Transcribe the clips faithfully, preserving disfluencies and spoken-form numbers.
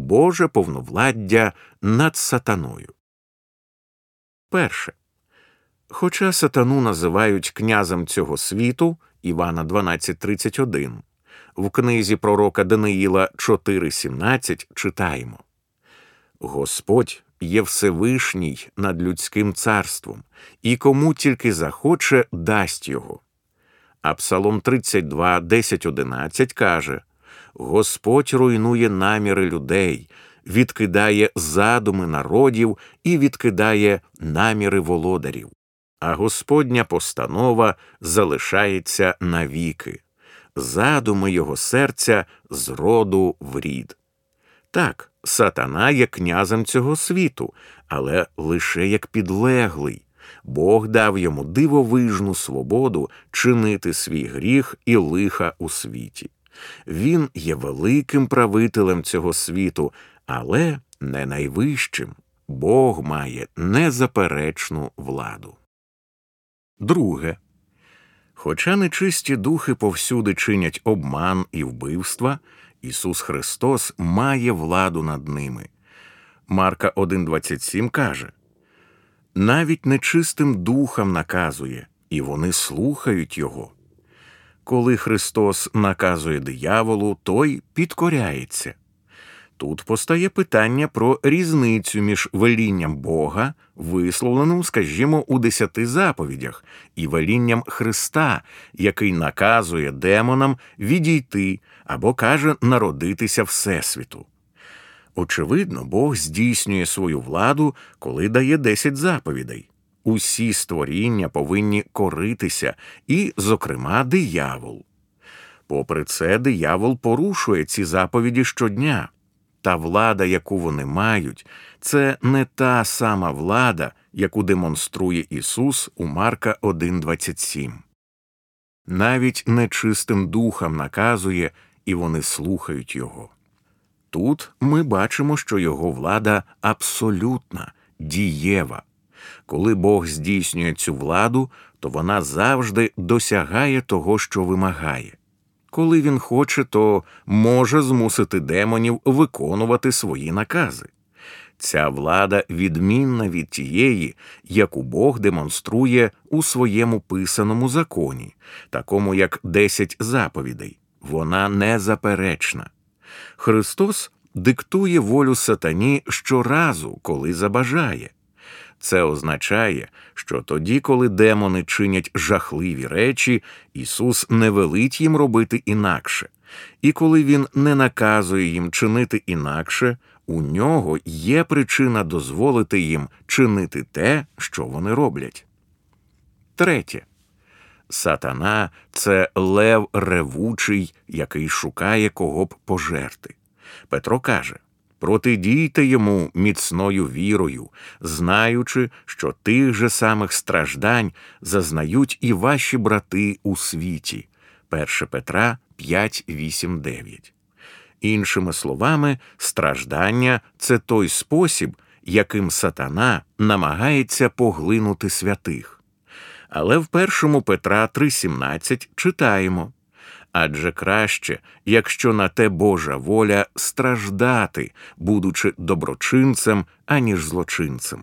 Боже повновладдя над сатаною. Перше. Хоча сатану називають князем цього світу, Івана дванадцять тридцять один, в книзі пророка Даниїла чотири сімнадцять читаємо: «Господь є Всевишній над людським царством, і кому тільки захоче, дасть його». А Псалом тридцять два десять одинадцять каже: «Господь руйнує наміри людей, відкидає задуми народів і відкидає наміри володарів. А Господня постанова залишається навіки, задуми його серця з роду в рід». Так, сатана є князем цього світу, але лише як підлеглий. Бог дав йому дивовижну свободу чинити свій гріх і лиха у світі. Він є великим правителем цього світу, але не найвищим. Бог має незаперечну владу. Друге. Хоча нечисті духи повсюди чинять обман і вбивства, Ісус Христос має владу над ними. Марка один двадцять сім каже: «Навіть нечистим духам наказує, і вони слухають Його». Коли Христос наказує дияволу, той підкоряється. Тут постає питання про різницю між велінням Бога, висловленим, скажімо, у десяти заповідях, і велінням Христа, який наказує демонам відійти або каже народитися Всесвіту. Очевидно, Бог здійснює свою владу, коли дає десять заповідей. Усі створіння повинні коритися, і, зокрема, диявол. Попри це, диявол порушує ці заповіді щодня. Та влада, яку вони мають, це не та сама влада, яку демонструє Ісус у Марка один двадцять сім. Навіть нечистим духам наказує, і вони слухають Його. Тут ми бачимо, що Його влада абсолютна, дієва. Коли Бог здійснює цю владу, то вона завжди досягає того, що вимагає. Коли він хоче, то може змусити демонів виконувати свої накази. Ця влада відмінна від тієї, яку Бог демонструє у своєму писаному законі, такому як десять заповідей. Вона незаперечна. Христос диктує волю сатані щоразу, коли забажає. Це означає, що тоді, коли демони чинять жахливі речі, Ісус не велить їм робити інакше. І коли Він не наказує їм чинити інакше, у Нього є причина дозволити їм чинити те, що вони роблять. Третє. Сатана – це лев ревучий, який шукає кого б пожерти. Петро каже: «Протидійте йому міцною вірою, знаючи, що тих же самих страждань зазнають і ваші брати у світі». перше Петра п'ять вісім дев'ять. Іншими словами, страждання – це той спосіб, яким сатана намагається поглинути святих. Але в першому Петра три сімнадцять читаємо: «Адже краще, якщо на те Божа воля, страждати, будучи доброчинцем, аніж злочинцем».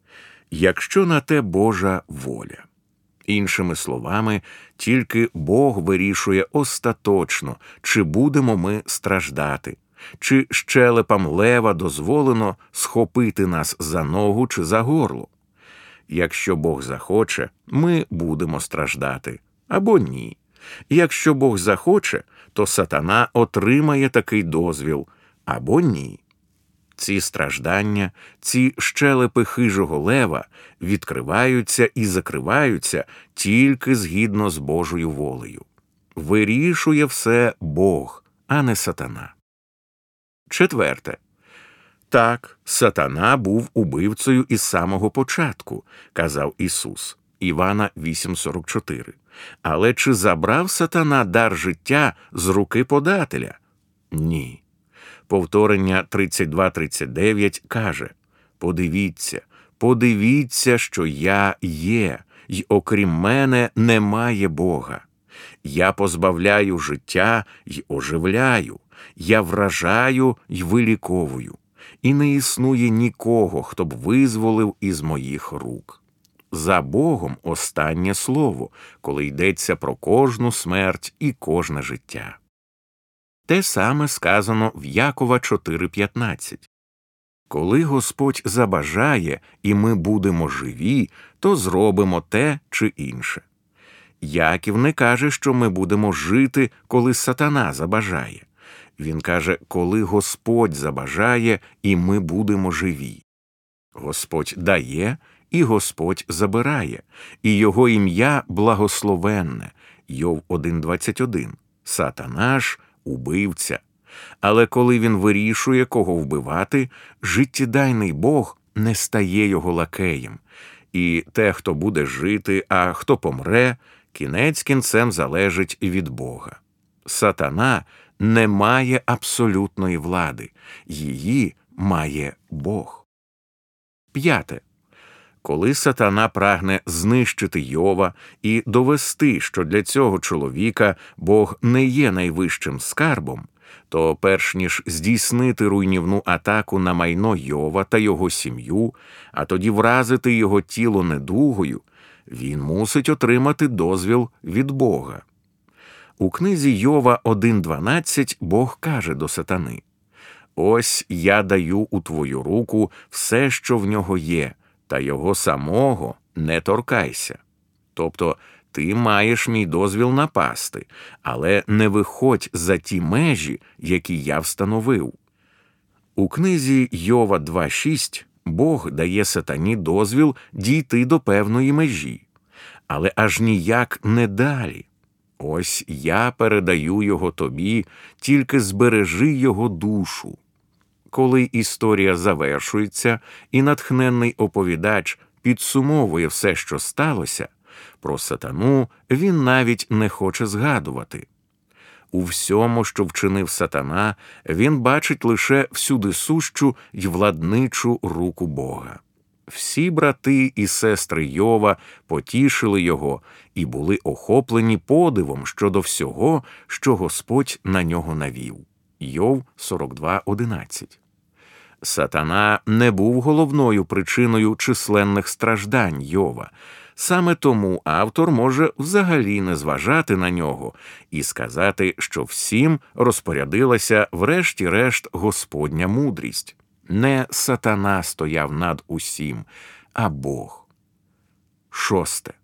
Якщо на те Божа воля. Іншими словами, тільки Бог вирішує остаточно, чи будемо ми страждати, чи щелепам лева дозволено схопити нас за ногу чи за горло. Якщо Бог захоче, ми будемо страждати, або ні. Якщо Бог захоче, то сатана отримає такий дозвіл, або ні. Ці страждання, ці щелепи хижого лева відкриваються і закриваються тільки згідно з Божою волею. Вирішує все Бог, а не сатана. Четверте. Так, сатана був убивцею із самого початку, казав Ісус. Івана вісім сорок чотири. Але чи забрав сатана дар життя з руки подателя? Ні. Повторення тридцять два тридцять дев'ять каже: «Подивіться, подивіться, що я є, й окрім мене немає Бога. Я позбавляю життя й оживляю, Я вражаю й виліковую, і не існує нікого, хто б визволив із моїх рук. За Богом останнє слово, коли йдеться про кожну смерть і кожне життя. Те саме сказано в Якова чотири п'ятнадцять. Коли Господь забажає, і ми будемо живі, то зробимо те чи інше. Яків не каже, що ми будемо жити, коли сатана забажає. Він каже, коли Господь забажає, і ми будемо живі. Господь дає, і Господь забирає, і його ім'я благословенне. Йов один двадцять один. Сатана ж – убивця. Але коли він вирішує, кого вбивати, життєдайний Бог не стає його лакеєм. І те, хто буде жити, а хто помре, кінець кінцем залежить від Бога. Сатана не має абсолютної влади. Її має Бог. П'яте. Коли сатана прагне знищити Йова і довести, що для цього чоловіка Бог не є найвищим скарбом, то перш ніж здійснити руйнівну атаку на майно Йова та його сім'ю, а тоді вразити його тіло недугою, він мусить отримати дозвіл від Бога. У книзі Йова один дванадцять Бог каже до сатани: «Ось я даю у твою руку все, що в нього є, та його самого не торкайся». Тобто, ти маєш мій дозвіл напасти, але не виходь за ті межі, які я встановив. У книзі Йова два шість Бог дає сатані дозвіл дійти до певної межі, але аж ніяк не далі. Ось я передаю його тобі, тільки збережи його душу. Коли історія завершується і натхненний оповідач підсумовує все, що сталося, про сатану він навіть не хоче згадувати. У всьому, що вчинив сатана, він бачить лише всюдисущу й владничу руку Бога. Всі брати і сестри Йова потішили його і були охоплені подивом щодо всього, що Господь на нього навів. Йов сорок два одинадцять. Сатана не був головною причиною численних страждань Йова. Саме тому автор може взагалі не зважати на нього і сказати, що всім розпорядилася врешті-решт Господня мудрість. Не сатана стояв над усім, а Бог. Шосте.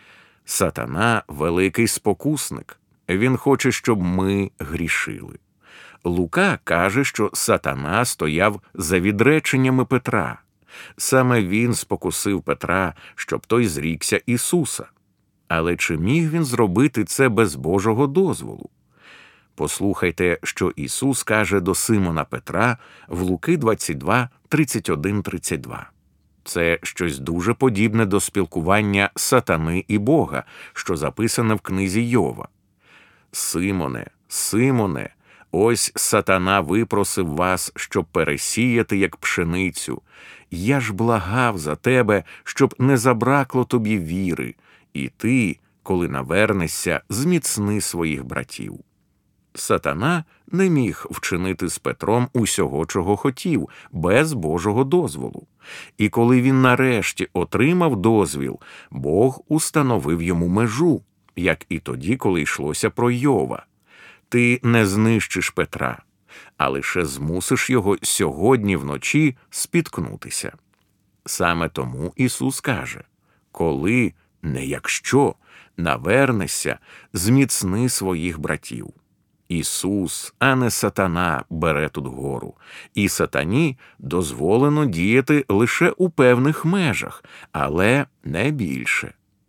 Сатана – великий спокусник. Він хоче, щоб ми грішили. Лука каже, що сатана стояв за відреченнями Петра. Саме він спокусив Петра, щоб той зрікся Ісуса. Але чи міг він зробити це без Божого дозволу? Послухайте, що Ісус каже до Симона Петра в Луки двадцять два тридцять один тридцять два. Це щось дуже подібне до спілкування сатани і Бога, що записане в книзі Йова. «Симоне, Симоне, ось сатана випросив вас, щоб пересіяти, як пшеницю. Я ж благав за тебе, щоб не забракло тобі віри, і ти, коли навернешся, зміцни своїх братів». Сатана не міг вчинити з Петром усього, чого хотів, без Божого дозволу. І коли він нарешті отримав дозвіл, Бог установив йому межу, як і тоді, коли йшлося про Йова. Ти не знищиш Петра, а лише змусиш його сьогодні вночі спіткнутися. Саме тому Ісус каже: «Коли, не якщо, навернешся, зміцни своїх братів». Ісус, а не сатана, бере тут гору, і сатані дозволено діяти лише у певних межах, але не більше.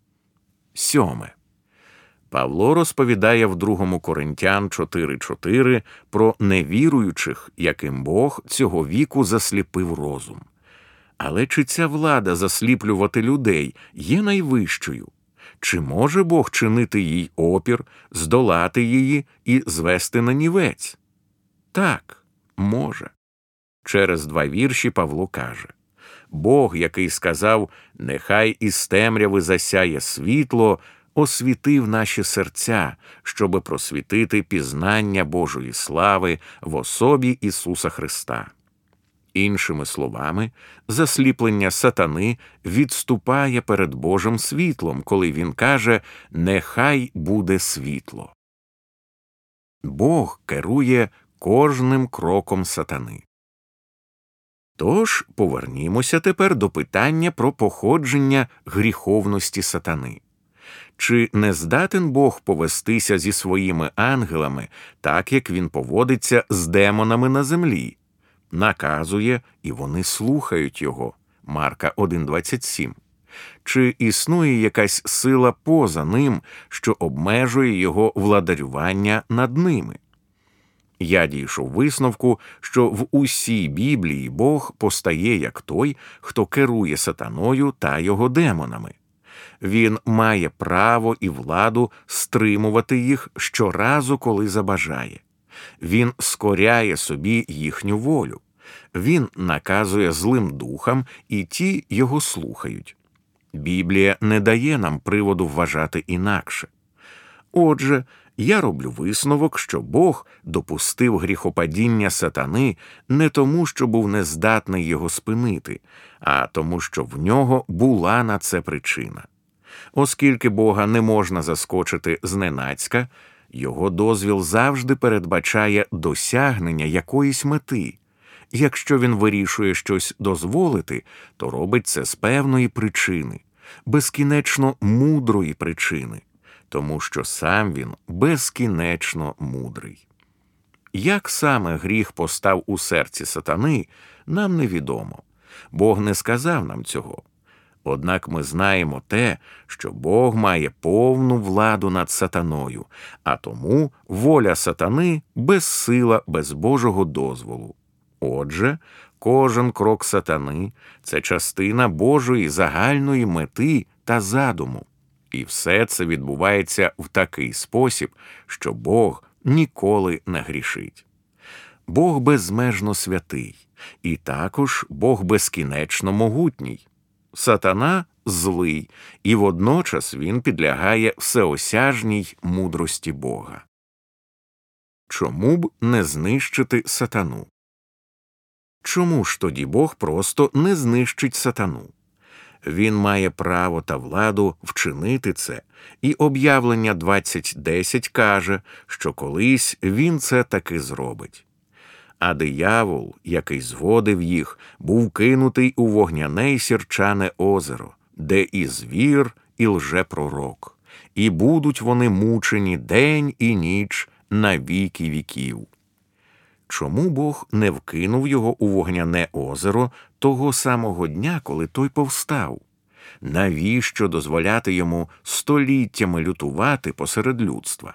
Сьоме. Павло розповідає в другому Коринтян чотири чотири про невіруючих, яким Бог цього віку засліпив розум. Але чи ця влада засліплювати людей є найвищою? Чи може Бог чинити їй опір, здолати її і звести на нівець? Так, може. Через два вірші Павло каже: «Бог, який сказав, нехай із темряви засяє світло, освітив наші серця, щоби просвітити пізнання Божої слави в особі Ісуса Христа. Іншими словами, засліплення сатани відступає перед Божим світлом, коли він каже «нехай буде світло». Бог керує кожним кроком сатани. Тож повернімося тепер до питання про походження гріховності сатани. Чи не здатен Бог повестися зі своїми ангелами так, як він поводиться з демонами на землі? Наказує, і вони слухають його. Марка один двадцять сім. Чи існує якась сила поза ним, що обмежує його владарювання над ними? Я дійшов висновку, що в усій Біблії Бог постає як той, хто керує сатаною та його демонами. Він має право і владу стримувати їх щоразу, коли забажає. Він скоряє собі їхню волю. Він наказує злим духам, і ті його слухають. Біблія не дає нам приводу вважати інакше. Отже, я роблю висновок, що Бог допустив гріхопадіння сатани не тому, що був нездатний його спинити, а тому, що в нього була на це причина. Оскільки Бога не можна заскочити зненацька, його дозвіл завжди передбачає досягнення якоїсь мети. Якщо він вирішує щось дозволити, то робить це з певної причини, безкінечно мудрої причини, тому що сам він безкінечно мудрий. Як саме гріх постав у серці сатани, нам невідомо. Бог не сказав нам цього. Однак ми знаємо те, що Бог має повну владу над сатаною, а тому воля сатани безсила без Божого дозволу. Отже, кожен крок сатани – це частина Божої загальної мети та задуму. І все це відбувається в такий спосіб, що Бог ніколи не грішить. Бог безмежно святий, і також Бог безкінечно могутній. Сатана злий, і водночас він підлягає всеосяжній мудрості Бога. Чому б не знищити сатану? Чому ж тоді Бог просто не знищить сатану? Він має право та владу вчинити це, і об'явлення двадцять десять каже, що колись він це таки зробить. А диявол, який зводив їх, був кинутий у вогняне й сірчане озеро, де і звір, і лжепророк, і будуть вони мучені день і ніч на віки віків. Чому Бог не вкинув його у вогняне озеро того самого дня, коли той повстав? Навіщо дозволяти йому століттями лютувати посеред людства?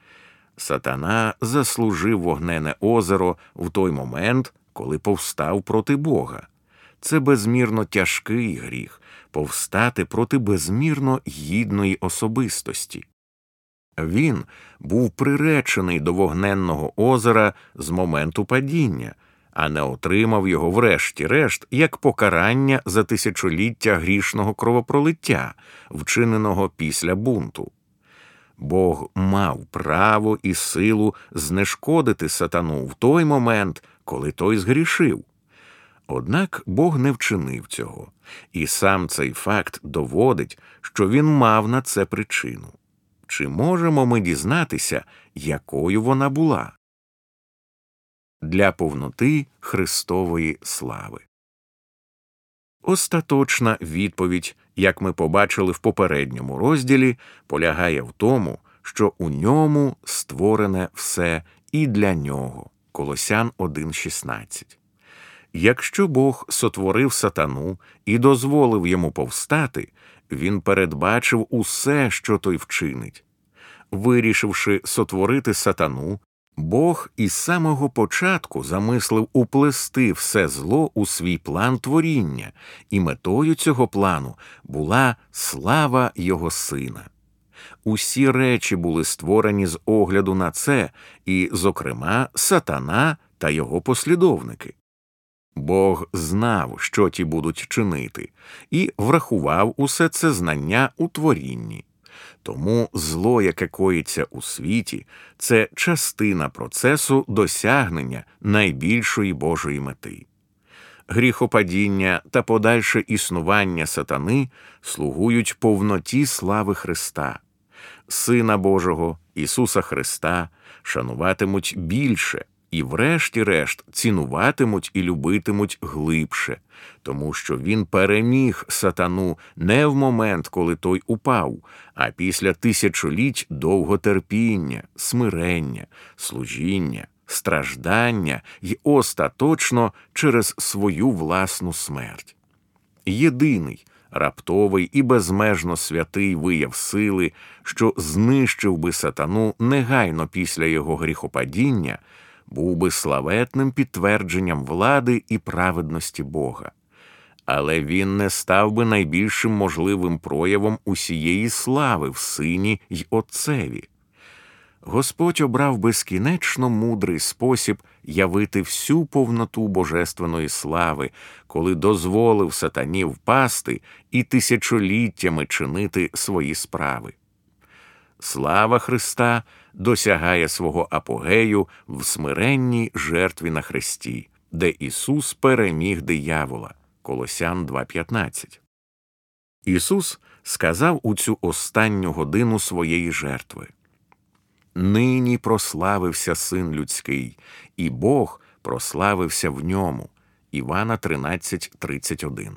Сатана заслужив вогнене озеро в той момент, коли повстав проти Бога. Це безмірно тяжкий гріх – повстати проти безмірно гідної особистості. Він був приречений до вогненного озера з моменту падіння, а не отримав його врешті-решт як покарання за тисячоліття грішного кровопролиття, вчиненого після бунту. Бог мав право і силу знешкодити сатану в той момент, коли той згрішив. Однак Бог не вчинив цього, і сам цей факт доводить, що він мав на це причину. Чи можемо ми дізнатися, якою вона була? Для повноти Христової слави. Остаточна відповідь, як ми побачили в попередньому розділі, полягає в тому, що у ньому створене все і для нього. Колосян один шістнадцять. Якщо Бог сотворив сатану і дозволив йому повстати, він передбачив усе, що той вчинить. Вирішивши сотворити сатану, Бог із самого початку замислив уплести все зло у свій план творіння, і метою цього плану була слава його сина. Усі речі були створені з огляду на це, і, зокрема, сатана та його послідовники. Бог знав, що ті будуть чинити, і врахував усе це знання у творінні. Тому зло, яке коїться у світі, це частина процесу досягнення найбільшої Божої мети. Гріхопадіння та подальше існування сатани слугують повноті слави Христа. Сина Божого, Ісуса Христа, шануватимуть більше і врешті-решт цінуватимуть і любитимуть глибше, тому що Він переміг сатану не в момент, коли той упав, а після тисячоліть довготерпіння, смирення, служіння, страждання й остаточно через свою власну смерть. Єдиний, раптовий і безмежно святий вияв сили, що знищив би сатану негайно після його гріхопадіння, був би славетним підтвердженням влади і праведності Бога. Але він не став би найбільшим можливим проявом усієї слави в Сині й Отцеві. Господь обрав безкінечно мудрий спосіб явити всю повноту божественної слави, коли дозволив сатані впасти і тисячоліттями чинити свої справи. Слава Христа досягає свого апогею в смиренній жертві на хресті, де Ісус переміг диявола. Колосян два п'ятнадцять. Ісус сказав у цю останню годину своєї жертви: «Нині прославився Син людський, і Бог прославився в ньому». Івана тринадцять тридцять один.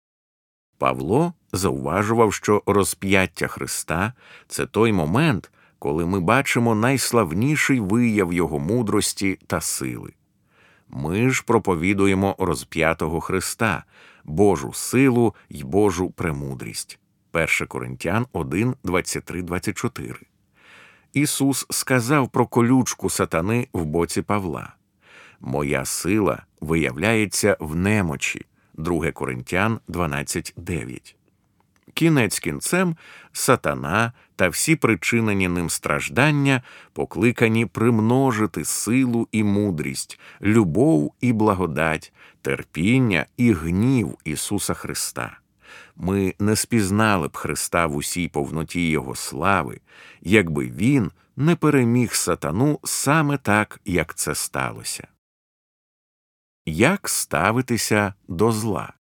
Павло зауважував, що розп'яття Христа – це той момент, коли ми бачимо найславніший вияв Його мудрості та сили. Ми ж проповідуємо розп'ятого Христа, Божу силу й Божу премудрість. перше Коринтян один двадцять три двадцять чотири. Ісус сказав про колючку сатани в боці Павла: «Моя сила виявляється в немочі». друге Коринтян дванадцять дев'ять. Кінець кінцем, сатана та всі причинені ним страждання покликані примножити силу і мудрість, любов і благодать, терпіння і гнів Ісуса Христа. Ми не спізнали б Христа в усій повноті Його слави, якби Він не переміг сатану саме так, як це сталося. Як ставитися до зла?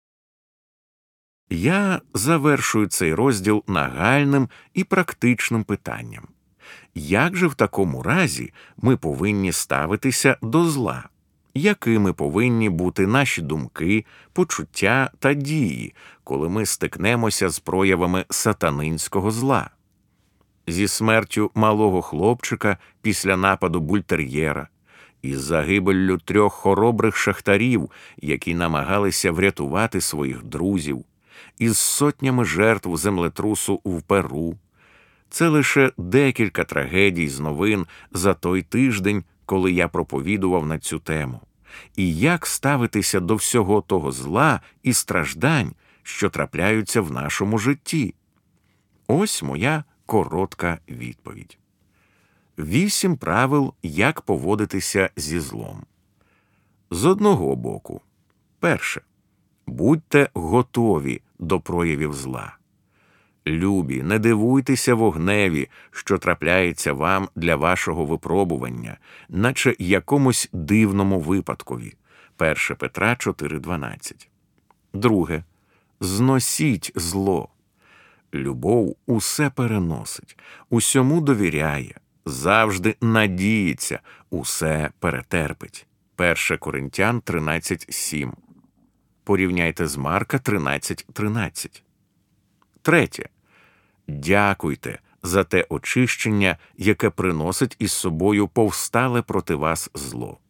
Я завершую цей розділ нагальним і практичним питанням. Як же в такому разі ми повинні ставитися до зла? Якими повинні бути наші думки, почуття та дії, коли ми стикнемося з проявами сатанинського зла? Зі смертю малого хлопчика після нападу бультер'єра, із загибеллю трьох хоробрих шахтарів, які намагалися врятувати своїх друзів, із сотнями жертв землетрусу в Перу. Це лише декілька трагедій з новин за той тиждень, коли я проповідував на цю тему. І як ставитися до всього того зла і страждань, що трапляються в нашому житті? Ось моя коротка відповідь. Вісім правил, як поводитися зі злом. З одного боку. Перше. Будьте готові до проявів зла. Любі, не дивуйтеся вогневі, що трапляється вам для вашого випробування, наче якомусь дивному випадкові. перше Петра чотири дванадцять. Друге. Зносіть зло. Любов усе переносить, усьому довіряє, завжди надіється, усе перетерпить. перше Коринтян тринадцять сім. Порівняйте з Марка тринадцять тринадцять. Третє. Дякуйте за те очищення, яке приносить із собою повстале проти вас зло.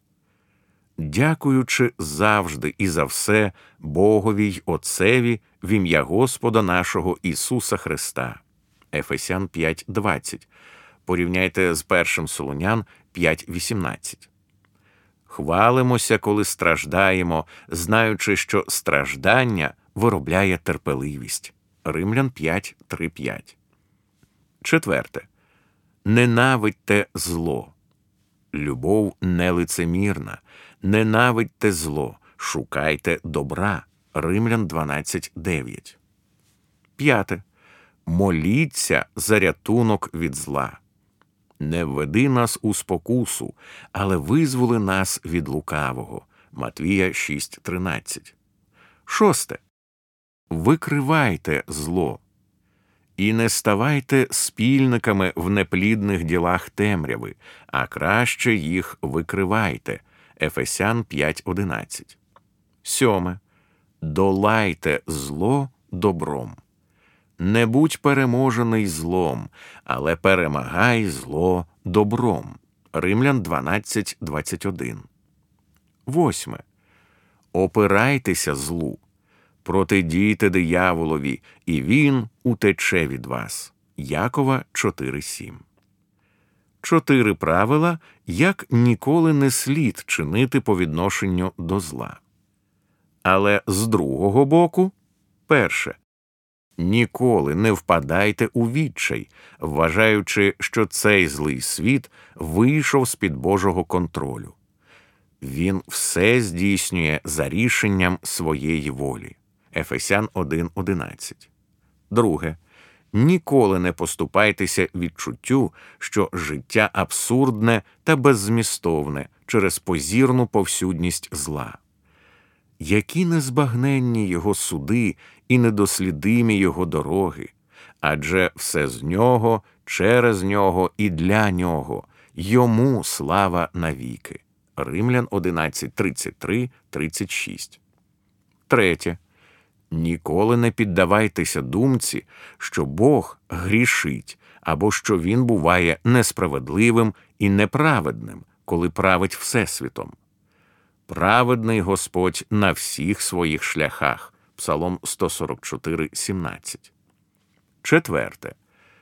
Дякуючи завжди і за все Богові й Отцеві в ім'я Господа нашого Ісуса Христа. Ефесян п'ять двадцять. Порівняйте з першим Солонян п'ять вісімнадцять. Хвалимося, коли страждаємо, знаючи, що страждання виробляє терпеливість. Римлян п'ять три п'ять. Четверте. Ненавидьте зло. Любов нелицемірна. Ненавидьте зло, шукайте добра. Римлян дванадцять дев'ять. П'яте. моліться за рятунок від зла. Не введи нас у спокусу, але визволи нас від лукавого. Матвія шість тринадцять. Шосте. Викривайте зло. І не ставайте спільниками в неплідних ділах темряви, а краще їх викривайте. Ефесян п'ять одинадцять. Сьоме. Долайте зло добром. Не будь переможений злом, але перемагай зло добром. Римлян дванадцять двадцять один. Восьме. Опирайтеся злу. Протидійте дияволові, і він утече від вас. Якова чотири сім. Чотири правила, як ніколи не слід чинити по відношенню до зла. Але з другого боку, перше. Ніколи не впадайте у відчай, вважаючи, що цей злий світ вийшов з-під Божого контролю. Він все здійснює за рішенням своєї волі. Ефесян один одинадцять. Друге. Ніколи не поступайтеся відчуттю, що життя абсурдне та беззмістовне через позірну повсюдність зла. Які незбагненні його суди і недослідимі його дороги, адже все з нього, через нього і для нього, йому слава навіки. Римлян одинадцять тридцять три тридцять шість. Третє. Ніколи не піддавайтеся думці, що Бог грішить, або що Він буває несправедливим і неправедним, коли править Всесвітом. Праведний Господь на всіх своїх шляхах. Псалом сто сорок чотири сімнадцять. Четверте.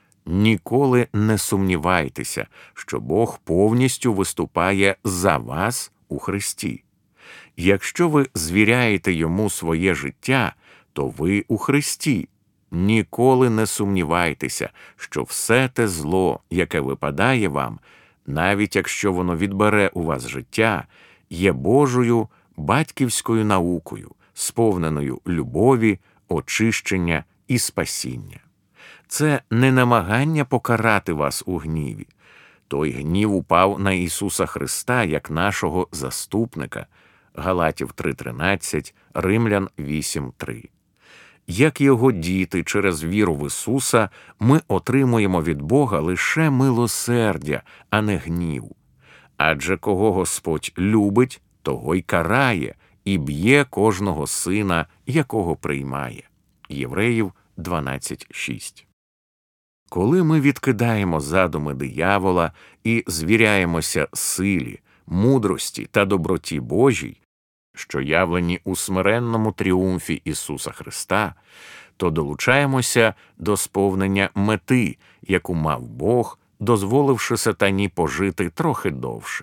Ніколи не сумнівайтеся, що Бог повністю виступає за вас у Христі. Якщо ви звіряєте Йому своє життя, то ви у Христі. Ніколи не сумнівайтеся, що все те зло, яке випадає вам, навіть якщо воно відбере у вас життя, є Божою батьківською наукою, сповненою любові, очищення і спасіння. Це не намагання покарати вас у гніві. Той гнів упав на Ісуса Христа як нашого заступника. Галатів три тринадцять, Римлян вісім три. Як Його діти через віру в Ісуса, ми отримуємо від Бога лише милосердя, а не гнів. Адже кого Господь любить, того й карає, і б'є кожного сина, якого приймає. Євреїв дванадцять шість. Коли ми відкидаємо задуми диявола і звіряємося силі, мудрості та доброті Божій, що явлені у смиренному тріумфі Ісуса Христа, то долучаємося до сповнення мети, яку мав Бог, дозволивши сатані пожити трохи довше.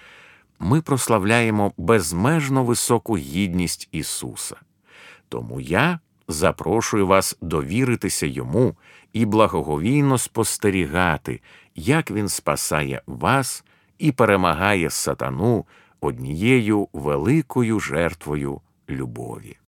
Ми прославляємо безмежно високу гідність Ісуса. Тому я запрошую вас довіритися Йому і благоговійно спостерігати, як Він спасає вас і перемагає сатану однією великою жертвою любові.